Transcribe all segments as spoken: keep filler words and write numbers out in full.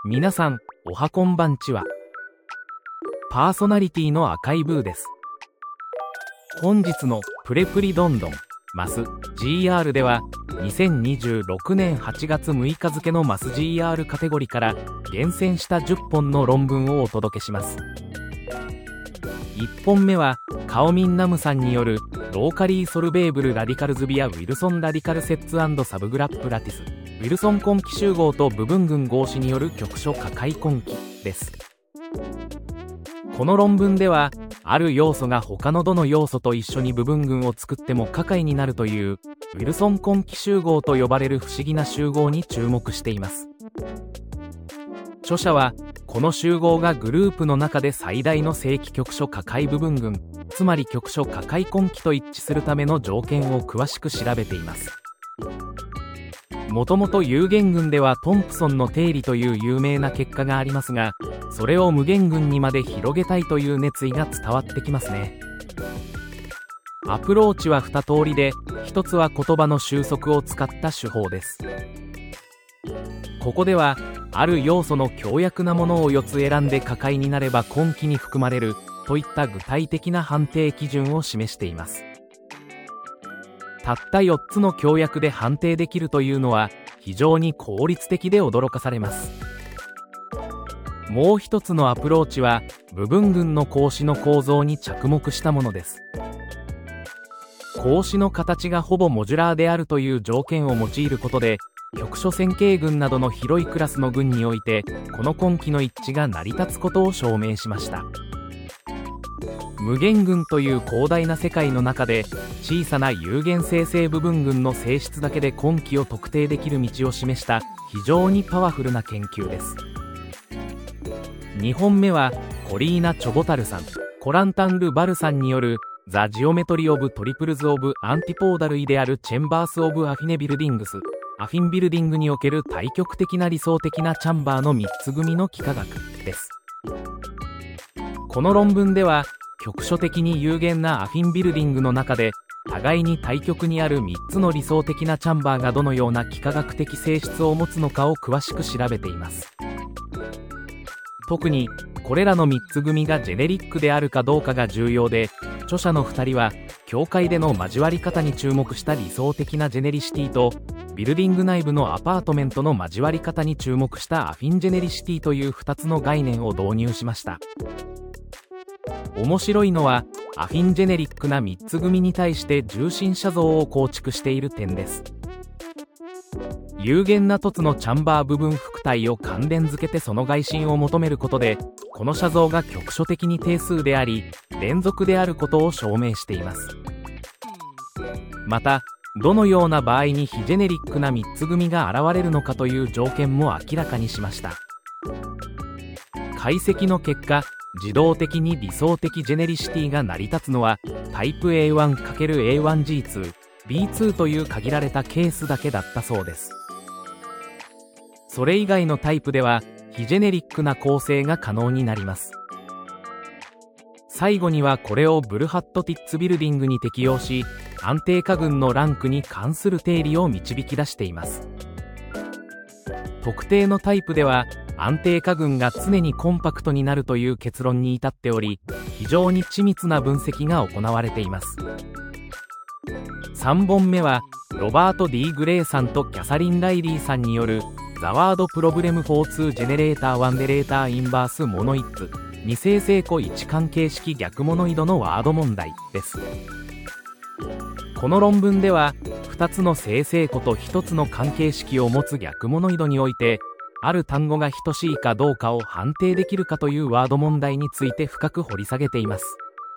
皆さん、おはこんばんちは。パーソナリティの赤いブーです。本日のプレプリどんどんマス ジーアール ではにせんにじゅうろくねんはちがつむいか付のマス ジーアール カテゴリーから厳選したじゅっぽんの論文をお届けします。いっぽんめはカオミンナムさんによるローカリーソルベーブルラディカルズビアウィルソンラディカルセッツ&サブグラップラティスウィルソン根気集合と部分群合子による局所可解根気です。この論文ではある要素が他のどの要素と一緒に部分群を作っても可解になるというウィルソン根気集合と呼ばれる不思議な集合に注目しています。著者はこの集合がグループの中で最大の正規局所可解部分群、つまり局所可解根気と一致するための条件を詳しく調べています。もともと有限群ではトンプソンの定理という有名な結果がありますが、それを無限群にまで広げたいという熱意が伝わってきますね。アプローチはに通りで、一つは言葉の収束を使った手法です。ここではある要素の強約なものをよっつ選んで可解になれば根気に含まれるといった具体的な判定基準を示しています。たったよっつの強約で判定できるというのは非常に効率的で驚かされます。もう一つのアプローチは部分群の格子の構造に着目したものです。格子の形がほぼモジュラーであるという条件を用いることで、局所線形群などの広いクラスの群においてこの根気の一致が成り立つことを証明しました。無限群という広大な世界の中で小さな有限生成部分群の性質だけで根気を特定できる道を示した非常にパワフルな研究です。にほんめはコリーナ・チョボタルさん、コランタン・ル・バルさんによるザ・ジオメトリ・オブ・トリプルズ・オブ・アンティポーダル・イデアル・チェンバース・オブ・アフィネ・ビルディングスアフィンビルディングにおける対極的な理想的なチャンバーのみっつ組の幾何学です。この論文では局所的に有限なアフィンビルディングの中で互いに対極にあるみっつの理想的なチャンバーがどのような幾何学的性質を持つのかを詳しく調べています。特にこれらのみっつ組がジェネリックであるかどうかが重要で、著者のふたりは境界での交わり方に注目した理想的なジェネリシティとビルディング内部のアパートメントの交わり方に注目したアフィンジェネリシティというふたつの概念を導入しました。面白いのはアフィンジェネリックなみっつ組に対して重心写像を構築している点です。有限な凸のチャンバー部分複体を関連付けてその外心を求めることで、この写像が局所的に定数であり連続であることを証明しています。またどのような場合に非ジェネリックなみっつ組が現れるのかという条件も明らかにしました。解析の結果、自動的に理想的ジェネリシティが成り立つのはタイプ エーワン×エーワンジーツー、ビーツー という限られたケースだけだったそうです。それ以外のタイプでは非ジェネリックな構成が可能になります。最後にはこれをブルハット・ティッツビルディングに適用し、安定化群のランクに関する定理を導き出しています。特定のタイプでは安定化群が常にコンパクトになるという結論に至っており、非常に緻密な分析が行われています。さんぼんめはロバート・ディー・グレイさんとキャサリン・ライリーさんによるザワードプロブレムフォーツージェネレーターワンデレーターインバースモノイッツ二正正弧一関係式逆モノイドのワード問題です。この論文ではふたつの正正弧とひとつの関係式を持つ逆モノイドにおいてある単語が等しいかどうかを判定できるかというワード問題について深く掘り下げています。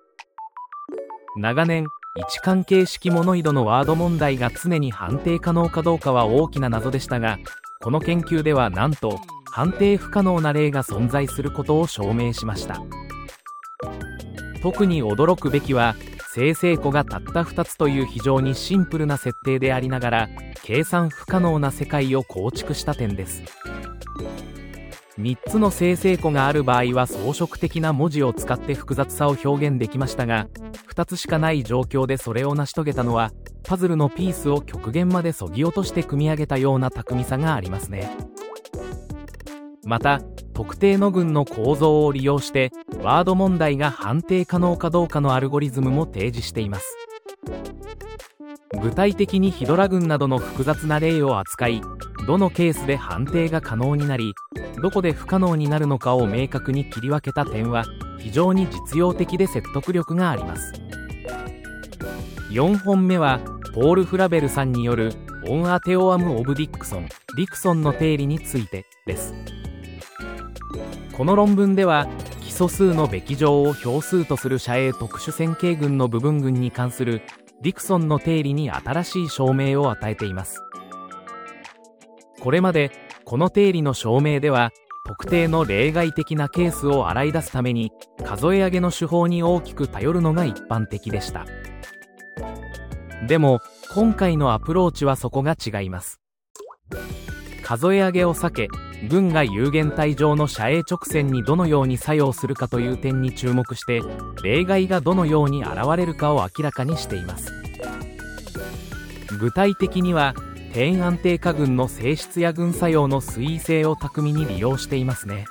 長年一関係式モノイドのワード問題が常に判定可能かどうかは大きな謎でしたが、この研究ではなんと判定不可能な例が存在することを証明しました。特に驚くべきは正正弧がたったふたつという非常にシンプルな設定でありながら計算不可能な世界を構築した点です。みっつの正正弧がある場合は装飾的な文字を使って複雑さを表現できましたが、ふたつしかない状況でそれを成し遂げたのはパズルのピースを極限まで削ぎ落として組み上げたような巧みさがありますね。 また、特定の群の構造を利用してワード問題が判定可能かどうかのアルゴリズムも提示しています。具体的にヒドラ群などの複雑な例を扱い、どのケースで判定が可能になり、どこで不可能になるのかを明確に切り分けた点は非常に実用的で説得力があります。よんほんめはポール・フラベルさんによるオン・アテオアム・オブ・ディクソン、ディクソンの定理についてです。この論文では基礎数のべき乗を表数とする社営特殊線形群の部分群に関するディクソンの定理に新しい証明を与えています。これまでこの定理の証明では特定の例外的なケースを洗い出すために数え上げの手法に大きく頼るのが一般的でした。でも今回のアプローチはそこが違います。数え上げを避け、群が有限体上の社営直線にどのように作用するかという点に注目して、例外がどのように現れるかを明らかにしています。具体的には点安定化群の性質や群作用の推移性を巧みに利用していますね。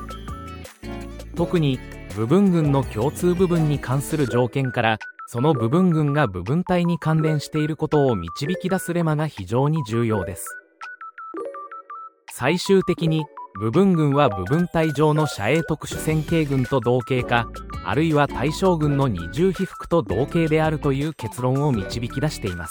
特に部分群の共通部分に関する条件から、その部分群が部分体に関連していることを導き出すレマが非常に重要です。最終的に部分群は部分体上の社営特殊線形群と同型か、あるいは対象群の二重被覆と同型であるという結論を導き出しています。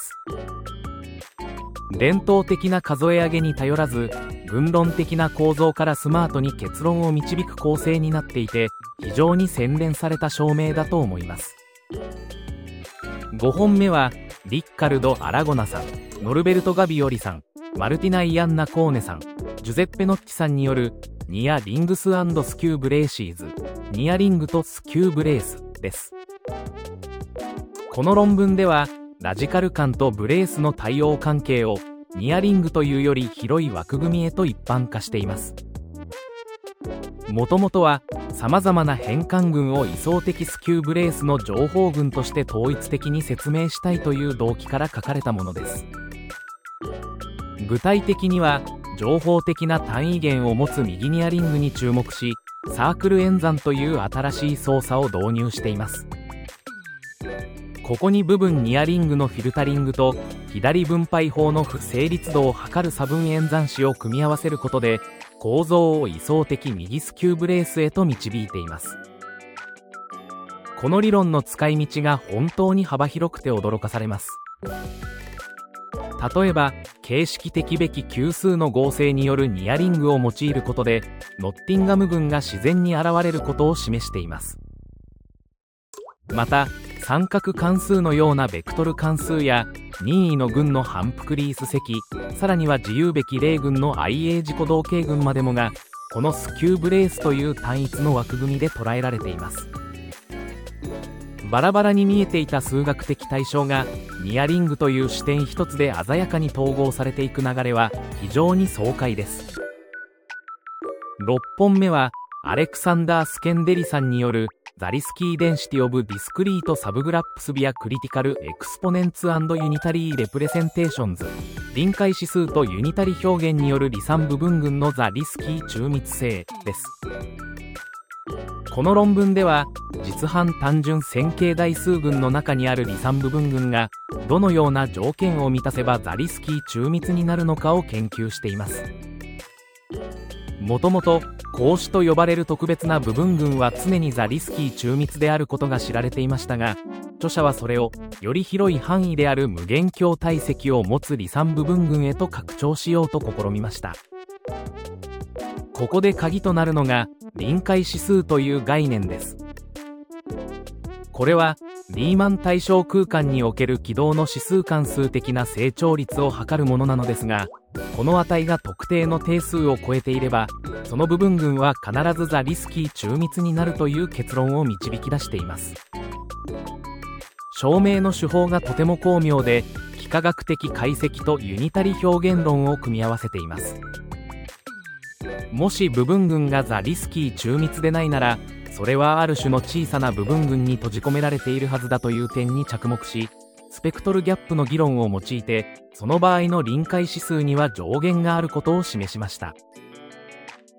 伝統的な数え上げに頼らず、群論的な構造からスマートに結論を導く構成になっていて、非常に洗練された証明だと思います。ごほんめはリッカルド・アラゴナさん、ノルベルト・ガビオリさん、マルティナ・イアンナ・コーネさん、ジュゼッペ・ノッチさんによるニア・リングス&スキューブレーシーズ、ニアリングとスキューブレースです。この論文ではラジカル間とブレースの対応関係をニアリングというより広い枠組みへと一般化しています。もともとは様々な変換群を位相的スキューブレースの情報群として統一的に説明したいという動機から書かれたものです。具体的には情報的な単位元を持つ右ニアリングに注目し、サークル演算という新しい操作を導入しています。ここに部分ニアリングのフィルタリングと左分配法の不成立度を測る差分演算子を組み合わせることで、構造を位相的右スキューブレースへと導いています。この理論の使い道が本当に幅広くて驚かされます。例えば形式的べき級数の合成によるニアリングを用いることでノッティンガム群が自然に現れることを示しています。また三角関数のようなベクトル関数や任意の群の反復リース積、さらには自由べき例群の アイエー 自己同型群までもがこのスキューブレースという単一の枠組みで捉えられています。バラバラに見えていた数学的対象がニアリングという視点一つで鮮やかに統合されていく流れは非常に爽快です。ろっぽんめはアレクサンダー・スケンデリさんによるザリスキーデンシティオブディスクリートサブグラップスビアクリティカルエクスポネンツ&ユニタリーレプレゼンテーションズ、臨界指数とユニタリ表現による離散部分群のザリスキー中密性です。この論文では実範単純線形代数群の中にある離散部分群がどのような条件を満たせばザリスキー中密になるのかを研究しています。もともと格子と呼ばれる特別な部分群は常にザリスキー中密であることが知られていましたが、著者はそれをより広い範囲である無限境体積を持つ離散部分群へと拡張しようと試みました。ここで鍵となるのが臨界指数という概念です。これはリーマン対象空間における軌道の指数関数的な成長率を測るものなのですが、この値が特定の定数を超えていればその部分群は必ずザリスキー中密になるという結論を導き出しています。証明の手法がとても巧妙で幾何学的解析とユニタリ表現論を組み合わせています。もし部分群がザリスキー中密でないなら、それはある種の小さな部分群に閉じ込められているはずだという点に着目し、スペクトルギャップの議論を用いてその場合の臨界指数には上限があることを示しました。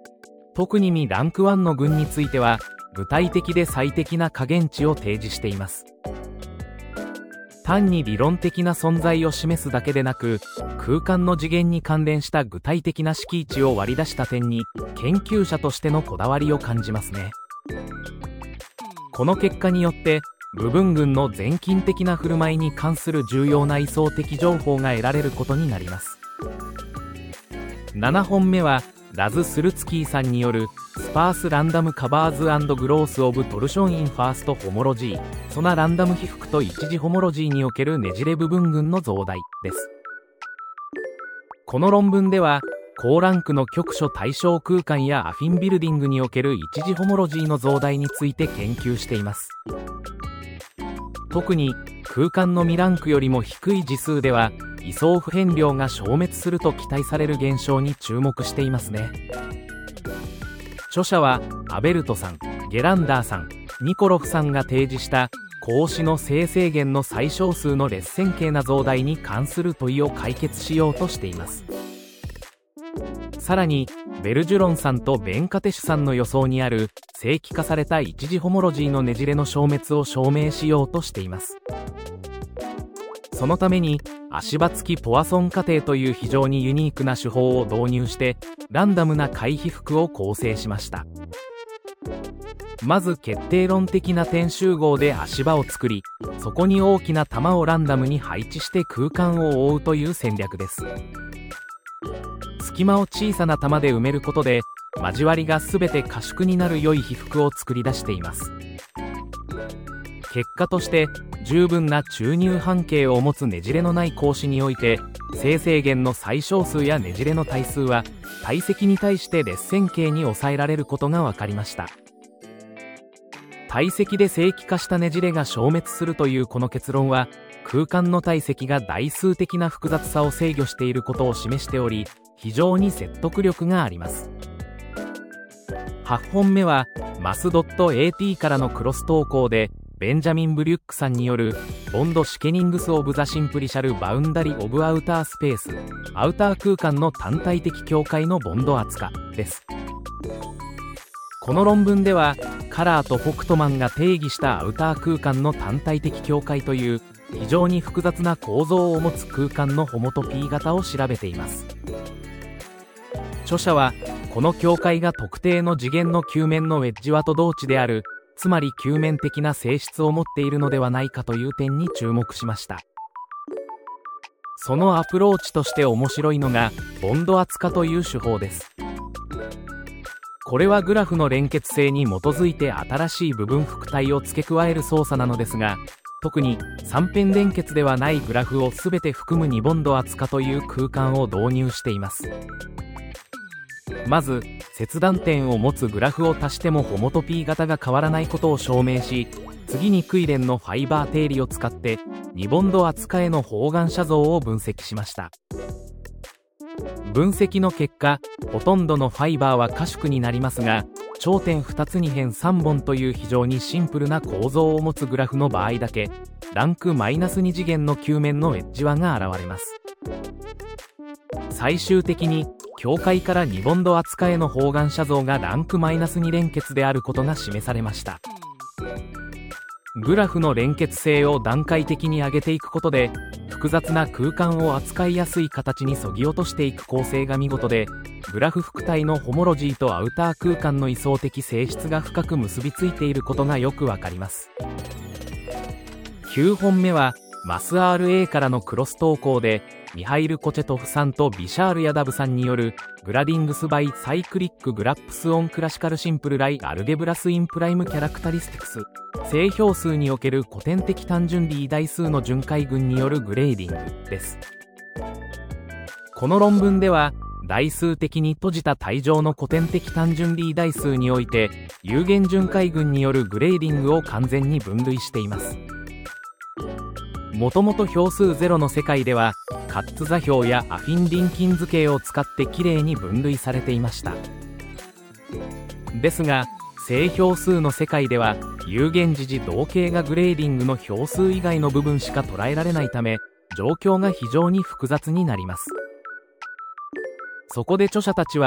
特に未ランクいちの群については、具体的で最適な下限値を提示しています。単に理論的な存在を示すだけでなく、空間の次元に関連した具体的な式値を割り出した点に、研究者としてのこだわりを感じますね。この結果によって、部分群の全近的な振る舞いに関する重要な位相的情報が得られることになります。ななほんめは、ラズ・スルツキーさんによるスパース・ランダム・カバーズ・グロース・オブ・トルション・イン・ファースト・ホモロジー、ソナ・ランダム被覆と一次ホモロジーにおけるねじれ部分群の増大です。この論文では、高ランクの局所対象空間やアフィンビルディングにおける一次ホモロジーの増大について研究しています。特に空間の未ランクよりも低い次数では位相不変量が消滅すると期待される現象に注目していますね。著者はアベルトさん、ゲランダーさん、ニコロフさんが提示した格子の正正弦の最小数の列線形な増大に関する問いを解決しようとしています。さらにベルジュロンさんとベンカテシュさんの予想にある正規化された一次ホモロジーのねじれの消滅を証明しようとしています。そのために足場付きポワソン仮定という非常にユニークな手法を導入してランダムな回被覆を構成しました。まず決定論的な点集合で足場を作り、そこに大きな玉をランダムに配置して空間を覆うという戦略です。隙間を小さな玉で埋めることで交わりが全て可縮になる良い被覆を作り出しています。結果として十分な注入半径を持つねじれのない格子において正正弦の最小数やねじれの対数は体積に対して列線形に抑えられることが分かりました。体積で正規化したねじれが消滅するというこの結論は空間の体積が代数的な複雑さを制御していることを示しており、非常に説得力があります。はちほんめはマス .at からのクロス投稿でベンジャミン・ブリュックさんによるボンド・シケニングス・オブ・ザ・シンプリシャル・バウンダリ・オブ・アウター・スペース、アウター空間の単体的境界のボンド圧化です。この論文ではカラーとフォクトマンが定義したアウター空間の単体的境界という非常に複雑な構造を持つ空間のホモト P 型を調べています。著者はこの境界が特定の次元の球面のウェッジ和と同値である、つまり球面的な性質を持っているのではないかという点に注目しました。そのアプローチとして面白いのがボンド圧化という手法です。これはグラフの連結性に基づいて新しい部分複体を付け加える操作なのですが、特に三辺連結ではないグラフを全て含むにボンド圧化という空間を導入しています。まず切断点を持つグラフを足してもホモト P 型が変わらないことを証明し、次にクイレンのファイバー定理を使ってにボンド扱への方眼写像を分析しました。分析の結果、ほとんどのファイバーは可縮になりますが、頂点ふたつに辺さんぼんという非常にシンプルな構造を持つグラフの場合だけランクマイナスに次元の球面のエッジ輪が現れます。最終的に境界からにボンド扱への方眼写像がランクマイナスに連結であることが示されました。グラフの連結性を段階的に上げていくことで複雑な空間を扱いやすい形に削ぎ落としていく構成が見事で、グラフ複体のホモロジーとアウター空間の位相的性質が深く結びついていることがよくわかります。きゅうほんめはマス アールエー からのクロス投稿でミハイル・コチェトフさんとビシャール・ヤダブさんによるグラディングス・バイ・サイクリック・グラップス・オン・クラシカル・シンプル・ライ・アルゲブラス・イン・プライム・キャラクタリスティクス、正標数における古典的単純理代数の巡回群によるグレーディングです。この論文では代数的に閉じた体上の古典的単純理代数において有限巡回群によるグレーディングを完全に分類しています。もともと表数ゼロの世界ではカッツ座標やアフィン・リンキン図形を使ってきれいに分類されていました。ですが正標数の世界では有限時々同型がグレーディングの表数以外の部分しか捉えられないため状況が非常に複雑になります。そこで著者たちは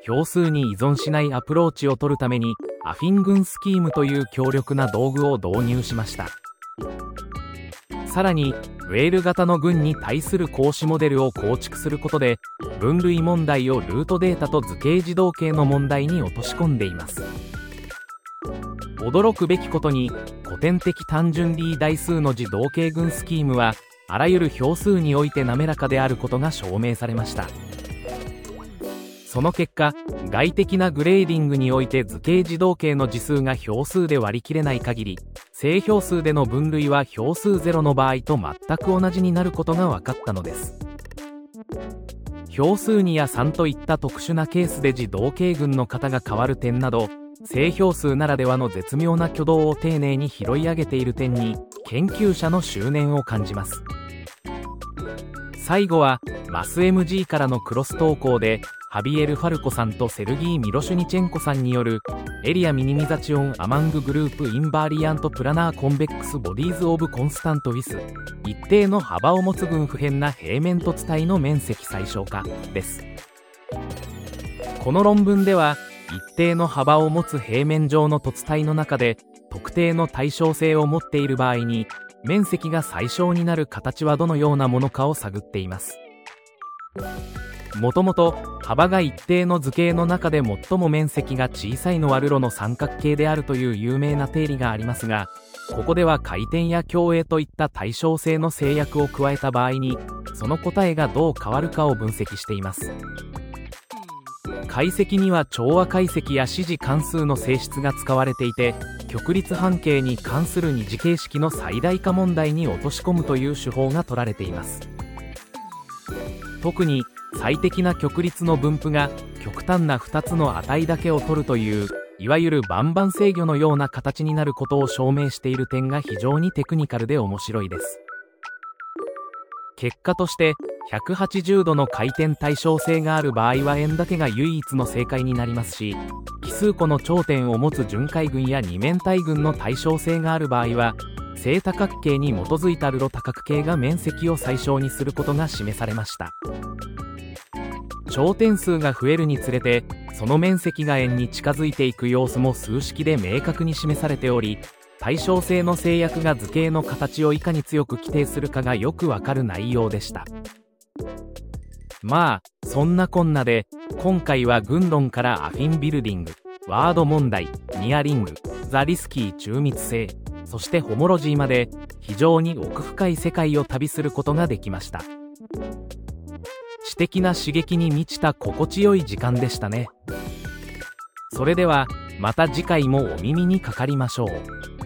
票数に依存しないアプローチを取るためにアフィン群スキームという強力な道具を導入しました。さらにウェール型の群に対する格子モデルを構築することで分類問題をルートデータと図形自動形の問題に落とし込んでいます。驚くべきことに古典的単純理代数の自動形群スキームはあらゆる票数において滑らかであることが証明されました。その結果、外的なグレーディングにおいて図形自動形の次数が票数で割り切れない限り、正票数での分類は票数ゼロの場合と全く同じになることが分かったのです。票数にやさんといった特殊なケースで自動形群の型が変わる点など、正票数ならではの絶妙な挙動を丁寧に拾い上げている点に研究者の執念を感じます。最後はマス エムジー からのクロス投稿でハビエル・ファルコさんとセルギー・ミロシュニチェンコさんによるエリアミニミザチオン・アマング・グループ・インバーリアント・プラナー・コンベックス・ボディーズ・オブ・コンスタント・ウィス一定の幅を持つ群不変な平面凸体の面積最小化です。この論文では一定の幅を持つ平面上の凸体の中で特定の対称性を持っている場合に面積が最小になる形はどのようなものかを探っています。もともと幅が一定の図形の中で最も面積が小さいのはルロの三角形であるという有名な定理がありますが、ここでは回転や共栄といった対称性の制約を加えた場合にその答えがどう変わるかを分析しています。解析には調和解析や指示関数の性質が使われていて、極立半径に関する二次形式の最大化問題に落とし込むという手法が取られています。特に最適な極立の分布が極端なふたつの値だけを取るといういわゆるバンバン制御のような形になることを証明している点が非常にテクニカルで面白いです。結果としてひゃくはちじゅうどの回転対称性がある場合は円だけが唯一の正解になりますし、奇数個の頂点を持つ巡回群や二面体群の対称性がある場合は正多角形に基づいたルロ多角形が面積を最小にすることが示されました。頂点数が増えるにつれてその面積が円に近づいていく様子も数式で明確に示されており、対称性の制約が図形の形をいかに強く規定するかがよくわかる内容でした。まあそんなこんなで今回は群論からアフィンビルディング、ワード問題、ニアリング、ザリスキー中密性、そしてホモロジーまで非常に奥深い世界を旅することができました。知的な刺激に満ちた心地よい時間でしたね。それではまた次回もお耳にかかりましょう。